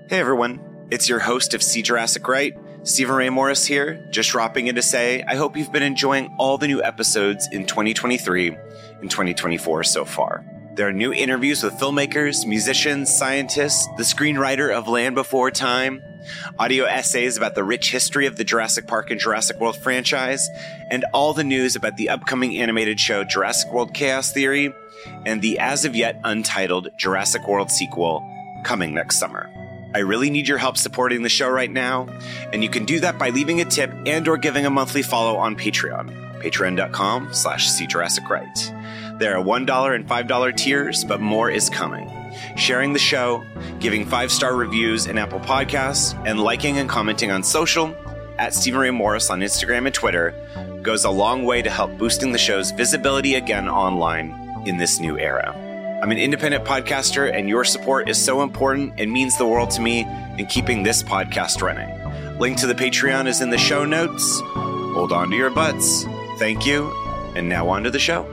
Hey everyone, it's your host of See Jurassic Right, Stephen Ray Morris here, just dropping in to say I hope you've been enjoying all the new episodes in 2023 and 2024 so far. There are new interviews with filmmakers, musicians, scientists, the screenwriter of Land Before Time, audio essays about the rich history of the Jurassic Park and Jurassic World franchise, and all the news about the upcoming animated show Jurassic World Chaos Theory and the as-of-yet untitled Jurassic World sequel coming next summer. I really need your help supporting the show right now, and you can do that by leaving a tip and or giving a monthly follow on Patreon, patreon.com/SeeJurassicRight. There are $1 and $5 tiers, but more is coming. Sharing the show, giving 5-star reviews in Apple Podcasts, and liking and commenting on social at Stephen Ray Morris on Instagram and Twitter goes a long way to help boosting the show's visibility again online in this new era. I'm an independent podcaster, and your support is so important and means the world to me in keeping this podcast running. Link to the Patreon is in the show notes. Hold on to your butts. Thank you. And now on to the show.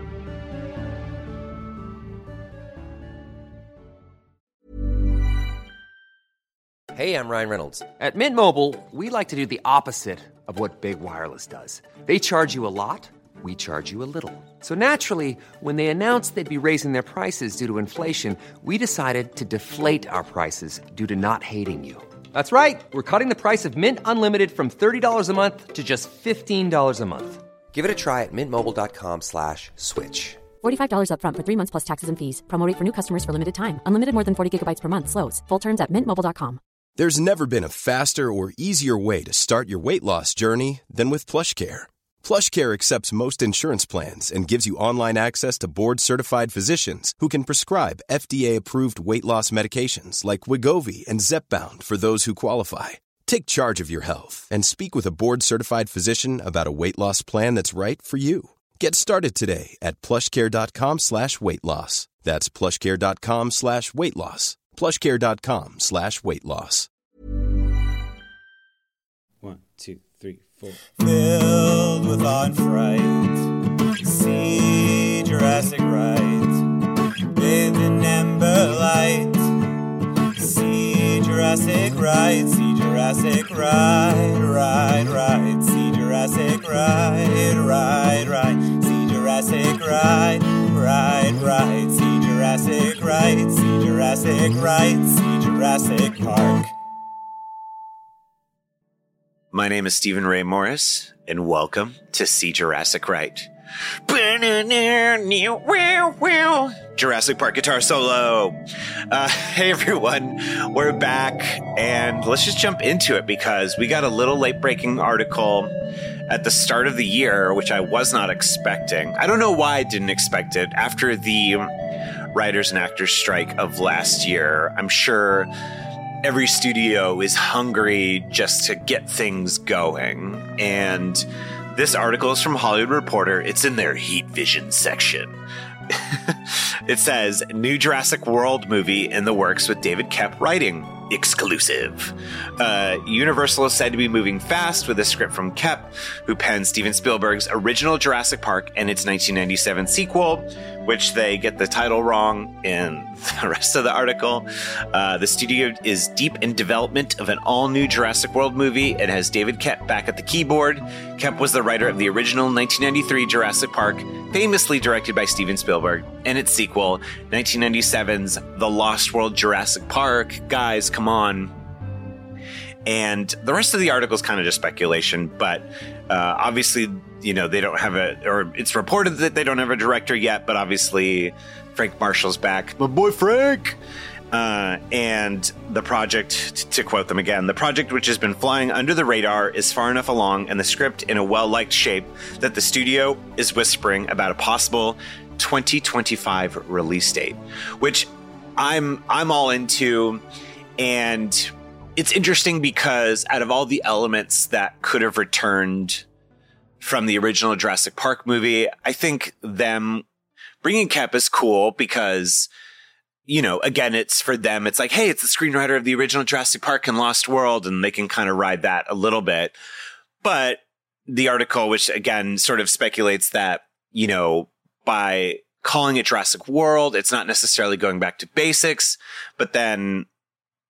Hey, I'm Ryan Reynolds. At Mint Mobile, we like to do the opposite of what Big Wireless does. They charge you a lot. We charge you a little. So naturally, when they announced they'd be raising their prices due to inflation, we decided to deflate our prices due to not hating you. That's right. We're cutting the price of Mint Unlimited from $30 a month to just $15 a month. Give it a try at mintmobile.com/switch. $45 up front for 3 months plus taxes and fees. Promo rate for new customers for limited time. Unlimited more than 40 gigabytes per month slows. Full terms at mintmobile.com. There's never been a faster or easier way to start your weight loss journey than with PlushCare. PlushCare accepts most insurance plans and gives you online access to board-certified physicians who can prescribe FDA-approved weight loss medications like Wegovy and Zepbound for those who qualify. Take charge of your health and speak with a board-certified physician about a weight loss plan that's right for you. Get started today at plushcare.com/weight loss. That's plushcare.com/weight loss. plushcare.com/weight loss. 1, 2, 3, 4. Filled with awe and fright, see Jurassic Right. Bathed in amber light, see Jurassic Right. See Jurassic Right, right, right. See Jurassic Right, right, right. See Jurassic Right, right, right. See Jurassic Right. See Jurassic Right. See Jurassic Park. My name is Stephen Ray Morris, and welcome to See Jurassic Right. Jurassic Park guitar solo. Hey everyone, we're back, and let's just jump into it because we got a little late-breaking article at the start of the year, which I was not expecting. I don't know why I didn't expect it. After the writers and actors strike of last year, I'm sure every studio is hungry just to get things going. And this article is from Hollywood Reporter. It's in their Heat Vision section. It says, new Jurassic World movie in the works with David Koepp writing. Exclusive. Universal is said to be moving fast with a script from Koepp, who penned Steven Spielberg's original Jurassic Park and its 1997 sequel, which they get the title wrong in the rest of the article. The studio is deep in development of an all-new Jurassic World movie. It has David Koepp back at the keyboard. Koepp was the writer of the original 1993 Jurassic Park, famously directed by Steven Spielberg, and its sequel, 1997's The Lost World Jurassic Park. Guys, come on. And the rest of the article is kind of just speculation, but obviously, you know, they don't have or it's reported that they don't have a director yet, but obviously Frank Marshall's back. My boy Frank! And the project, to quote them again, the project, which has been flying under the radar, is far enough along and the script in a well-liked shape that the studio is whispering about a possible 2025 release date, which I'm all into. And it's interesting because out of all the elements that could have returned from the original Jurassic Park movie, I think them bringing Koepp is cool because, you know, again, it's for them. It's like, hey, it's the screenwriter of the original Jurassic Park and Lost World, and they can kind of ride that a little bit. But the article, which again sort of speculates that, you know, by calling it Jurassic World, it's not necessarily going back to basics, but then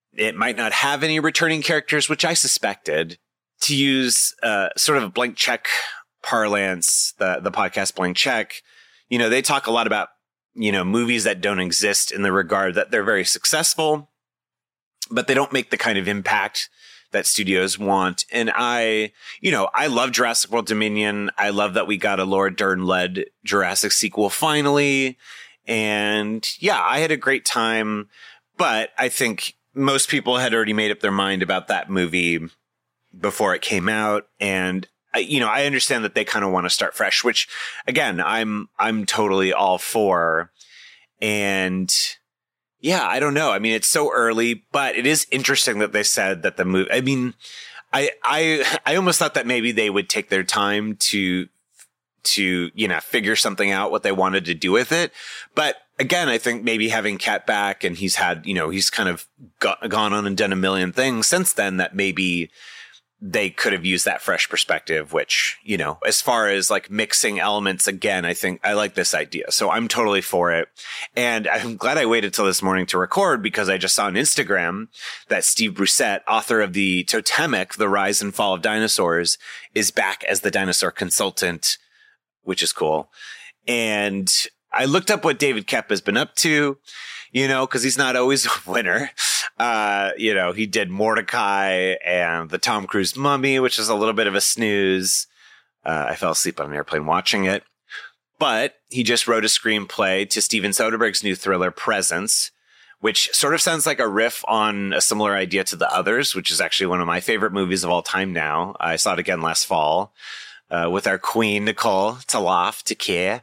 it might not have any returning characters, which I suspected. To use sort of a blank check parlance, the podcast Blank Check, they talk a lot about, movies that don't exist in the regard that they're very successful, but they don't make the kind of impact that studios want. And I love Jurassic World Dominion. I love that we got a Laura Dern-led Jurassic sequel finally. And yeah, I had a great time, but I think most people had already made up their mind about that movie before it came out. And I understand that they kind of want to start fresh, which again, I'm totally all for. And yeah, I don't know. I mean, it's so early, but it is interesting that they said that the movie, I mean, I almost thought that maybe they would take their time to figure something out, what they wanted to do with it. But again, I think maybe having Kat back, and he's had, he's kind of gone on and done a million things since then, that maybe they could have used that fresh perspective, which, as far as like mixing elements again, I think I like this idea. So I'm totally for it. And I'm glad I waited till this morning to record, because I just saw on Instagram that Steve Brusette, author of the Totemic, The Rise and Fall of Dinosaurs, is back as the dinosaur consultant, which is cool. And I looked up what David Koepp has been up to, because he's not always a winner. He did Mordecai and the Tom Cruise Mummy, which is a little bit of a snooze. I fell asleep on an airplane watching it. But he just wrote a screenplay to Steven Soderbergh's new thriller, Presence, which sort of sounds like a riff on a similar idea to The Others, which is actually one of my favorite movies of all time now. I saw it again last fall. With our queen, Nicole Takei.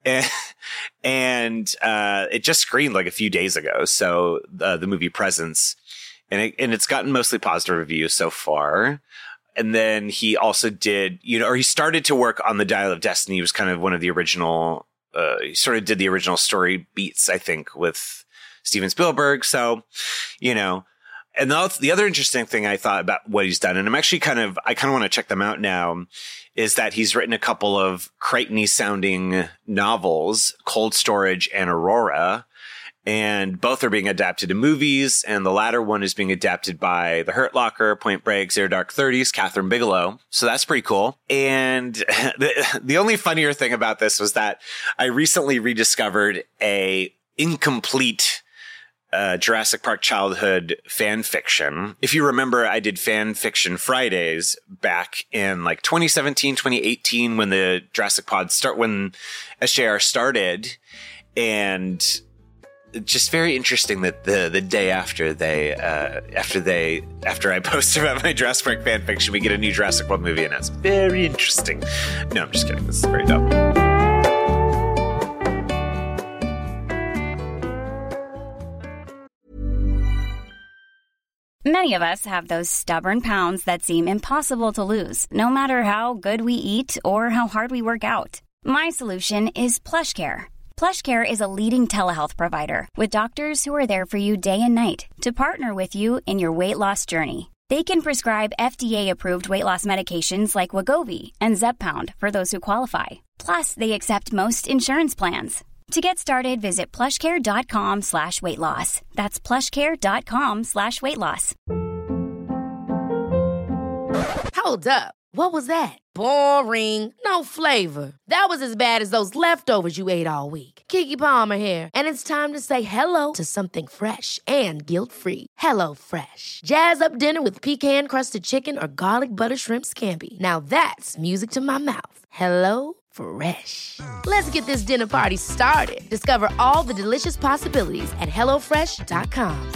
And it just screened like a few days ago. So the movie Presence, and it's gotten mostly positive reviews so far. And then he also did, he started to work on The Dial of Destiny. He was kind of one of the original, he sort of did the original story beats, I think, with Steven Spielberg. So, and the other interesting thing I thought about what he's done, and I kind of want to check them out now, is that he's written a couple of Crichton-y sounding novels, Cold Storage and Aurora, and both are being adapted to movies. And the latter one is being adapted by The Hurt Locker, Point Break, Zero Dark 30s, Catherine Bigelow. So that's pretty cool. And the only funnier thing about this was that I recently rediscovered a incomplete Jurassic Park childhood fan fiction. If you remember, I did Fan Fiction Fridays back in like 2017, 2018, when the Jurassic Pod when SJR started. And just very interesting that the day after I posted about my Jurassic Park fan fiction, we get a new Jurassic World movie announced. Very interesting. No, I'm just kidding. This is very dumb. Many of us have those stubborn pounds that seem impossible to lose, no matter how good we eat or how hard we work out. My solution is PlushCare. PlushCare is a leading telehealth provider with doctors who are there for you day and night to partner with you in your weight loss journey. They can prescribe FDA-approved weight loss medications like Wegovy and Zepbound for those who qualify. Plus, they accept most insurance plans. To get started, visit plushcare.com/weightloss. That's plushcare.com/weightloss. Hold up. What was that? Boring. No flavor. That was as bad as those leftovers you ate all week. Keke Palmer here. And it's time to say hello to something fresh and guilt-free. Hello Fresh. Jazz up dinner with pecan-crusted chicken or garlic butter shrimp scampi. Now that's music to my mouth. Hello Fresh. Let's get this dinner party started. Discover all the delicious possibilities at HelloFresh.com.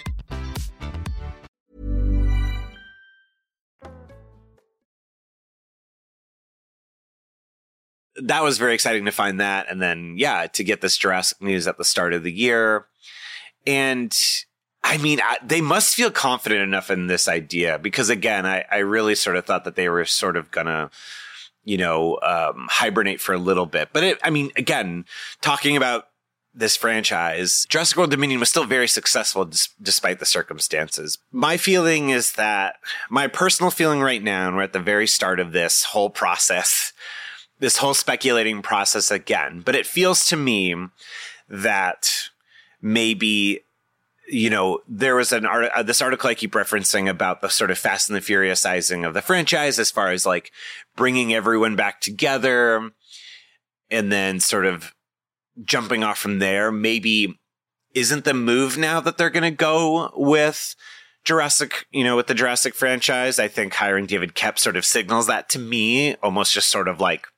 That was very exciting to find that. And then, to get this Jurassic news at the start of the year. And I mean, they must feel confident enough in this idea, because again, I really sort of thought that they were sort of gonna, hibernate for a little bit. But again, talking about this franchise, Jurassic World Dominion was still very successful despite the circumstances. My feeling is that my personal feeling right now, and we're at the very start of this whole process, this whole speculating process again, but it feels to me that maybe there was this article I keep referencing about the sort of Fast and the Furiousizing of the franchise as far as like bringing everyone back together and then sort of jumping off from there. Maybe isn't the move now that they're going to go with Jurassic, with the Jurassic franchise. I think hiring David Koepp sort of signals that to me, almost just sort of like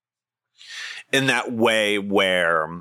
in that way where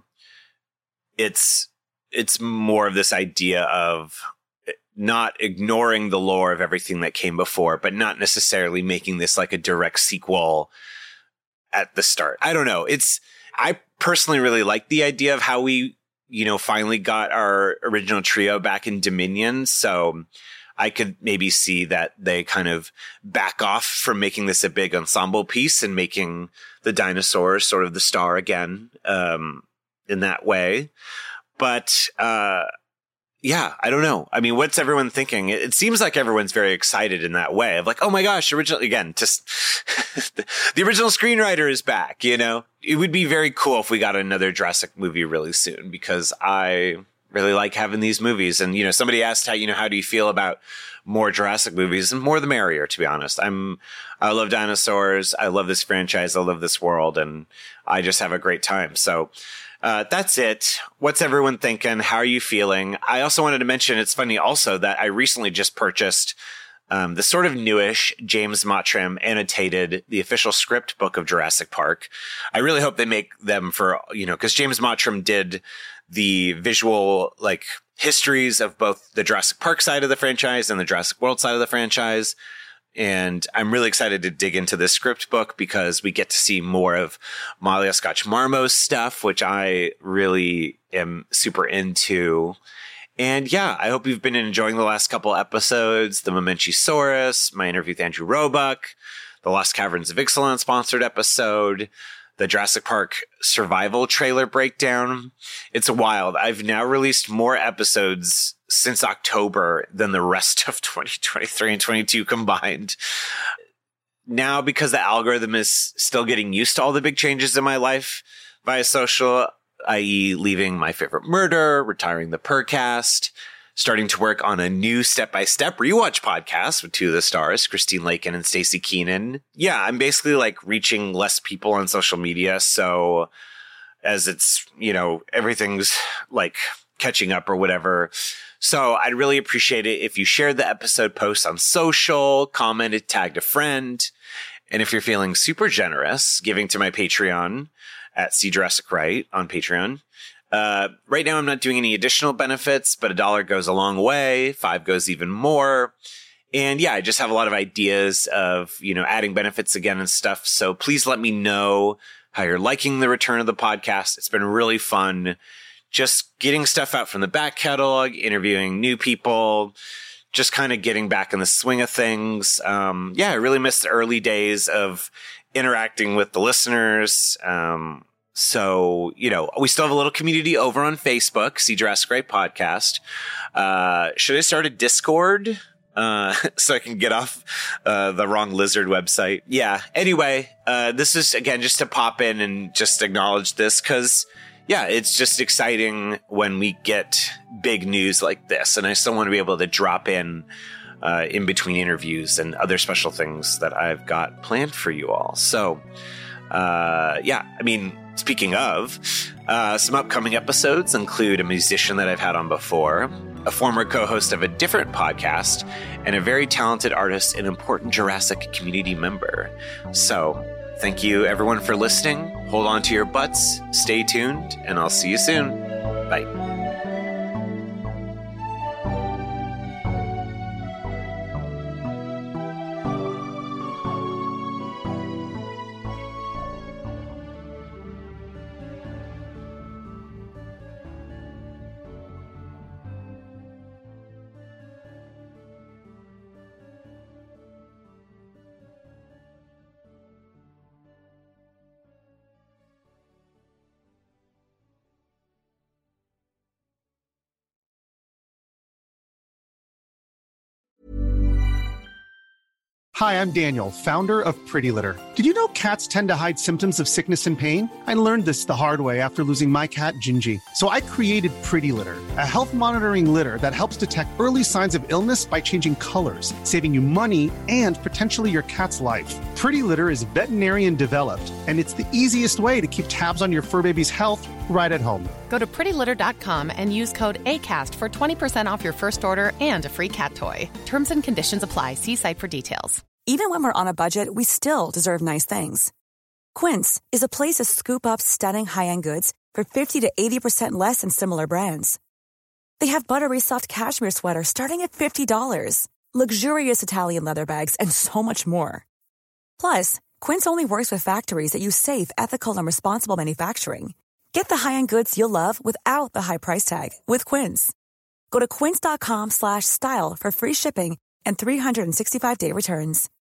it's more of this idea of not ignoring the lore of everything that came before, but not necessarily making this like a direct sequel at the start. I don't know. I personally really like the idea of how we, finally got our original trio back in Dominion. So I could maybe see that they kind of back off from making this a big ensemble piece and making the dinosaurs sort of the star again, in that way. But, yeah, I don't know. I mean, what's everyone thinking? It seems like everyone's very excited in that way of like, oh my gosh, the original screenwriter is back, It would be very cool if we got another Jurassic movie really soon because I really like having these movies. And, somebody asked how do you feel about more Jurassic movies? And more the merrier, to be honest. I love dinosaurs. I love this franchise. I love this world. And I just have a great time. So, that's it. What's everyone thinking? How are you feeling? I also wanted to mention, it's funny also that I recently just purchased the sort of newish James Mottram annotated, the official script book of Jurassic Park. I really hope they make them for, because James Mottram did the visual like histories of both the Jurassic Park side of the franchise and the Jurassic World side of the franchise. And I'm really excited to dig into this script book because we get to see more of Malia Scotch-Marmot's stuff, which I really am super into. And yeah, I hope you've been enjoying the last couple episodes, the Momenchisaurus, my interview with Andrew Roebuck, the Lost Caverns of Ixalan sponsored episode, the Jurassic Park survival trailer breakdown. It's wild. I've now released more episodes since October than the rest of 2023 and 22 combined. Now, because the algorithm is still getting used to all the big changes in my life via social, i.e. leaving My Favorite Murder, retiring the Purrrcast, starting to work on a new step-by-step rewatch podcast with two of the stars, Christine Lakin and Stacey Keenan. Yeah, I'm basically like reaching less people on social media. So as it's, everything's like catching up or whatever. So I'd really appreciate it if you shared the episode post on social, commented, tagged a friend. And if you're feeling super generous, giving to my Patreon at See Jurassic Right on Patreon. Right now, I'm not doing any additional benefits, but $1 goes a long way. $5 goes even more. And yeah, I just have a lot of ideas of, adding benefits again and stuff. So please let me know how you're liking the return of the podcast. It's been really fun. Just getting stuff out from the back catalog, interviewing new people, just kind of getting back in the swing of things. I really missed the early days of interacting with the listeners. So, we still have a little community over on Facebook, See Jurassic Right Podcast. Should I start a Discord? So I can get off the wrong lizard website. Yeah. Anyway, this is, again, just to pop in and just acknowledge this because, yeah, it's just exciting when we get big news like this. And I still want to be able to drop in between interviews and other special things that I've got planned for you all. So, speaking of, some upcoming episodes include a musician that I've had on before, a former co-host of a different podcast, and a very talented artist and important Jurassic community member. So, thank you everyone for listening. Hold on to your butts, stay tuned, and I'll see you soon. Bye. Hi, I'm Daniel, founder of Pretty Litter. Did you know cats tend to hide symptoms of sickness and pain? I learned this the hard way after losing my cat, Gingy. So I created Pretty Litter, a health monitoring litter that helps detect early signs of illness by changing colors, saving you money and potentially your cat's life. Pretty Litter is veterinarian developed, and it's the easiest way to keep tabs on your fur baby's health right at home. Go to prettylitter.com and use code ACAST for 20% off your first order and a free cat toy. Terms and conditions apply. See site for details. Even when we're on a budget, we still deserve nice things. Quince is a place to scoop up stunning high-end goods for 50 to 80% less than similar brands. They have buttery soft cashmere sweaters starting at $50, luxurious Italian leather bags, and so much more. Plus, Quince only works with factories that use safe, ethical, and responsible manufacturing. Get the high-end goods you'll love without the high price tag with Quince. Go to quince.com/style for free shipping and 365-day returns.